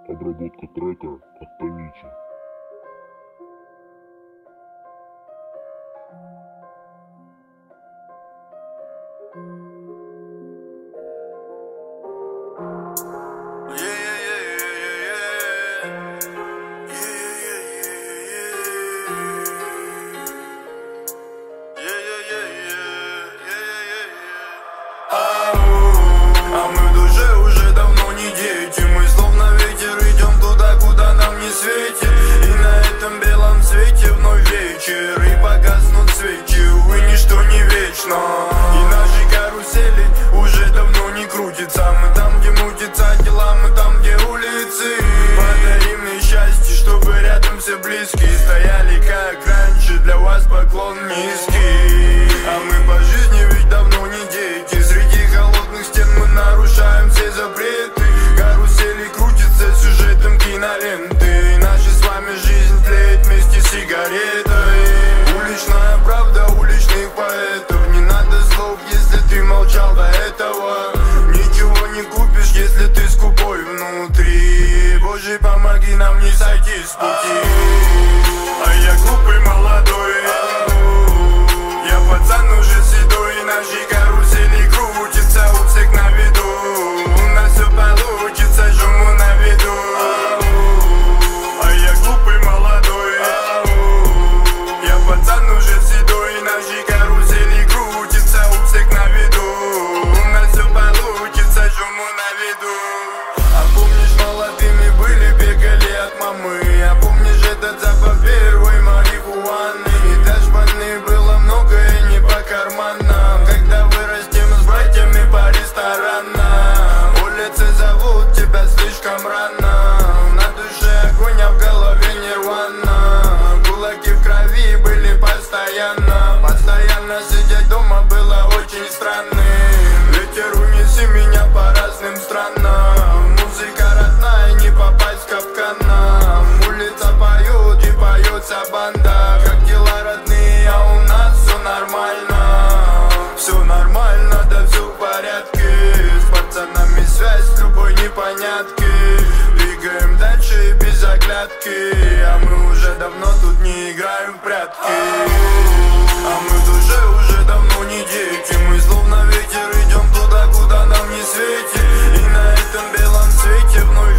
Обработка трека от Таничи. А мы в душе уже давно не дети. Мы словно ветер идем туда, куда нам не светит. И на этом белом свете вновь вечер, и погаснут свечи, увы, ничто не вечно. И наши карусели уже давно не крутятся. Мы там, где мутятся дела, мы там, где улицы. Подари мне счастье, чтобы рядом все близкие стояли, как раньше, для вас поклон низкий. А мы по жизни ведь давно не дети. Среди холодных стен мы нарушаем все запреты. Карусели крутятся сюжетом киноленты. И наша с вами жизнь тлеет вместе с сигаретой. Уличная правда уличных поэтов. Не надо слов, если ты молчал до этого. Ничего не купишь, если ты скупой внутри. Боже, помоги нам не сойти с пути. А я глупый молодой, я пацан уже седой. Наши карусели крутятся у всех на виду. У нас все получится, жму на виду. А я глупый молодой, я пацан уже седой. Наши карусели крутятся у всех на виду. У нас все получится, жму на виду. А помнишь, молодыми были, бегали от мамы. А помнишь этот запах первой марихуаны? И даже ванны было много и не по карманам. Когда вырастем с братьями по ресторанам, улицы зовут тебя слишком рано. На душе огонь, а в голове нирвана. Кулаки в крови были постоянно. Постоянно сидеть дома было очень странным. Ветер, унеси меня по разным странам. Музыка родная, не попасть в капканом. Улица поет и поется банда. Как дела, родные, а у нас все нормально. Все нормально, да все в порядке. С пацанами связь с любой непонятки. Двигаем дальше без оглядки. А мы уже давно тут не играем в прятки. А мы в душе уже давно не дети. Мы словно ветер идем туда, куда нам не светит. И на этом белом свете вновь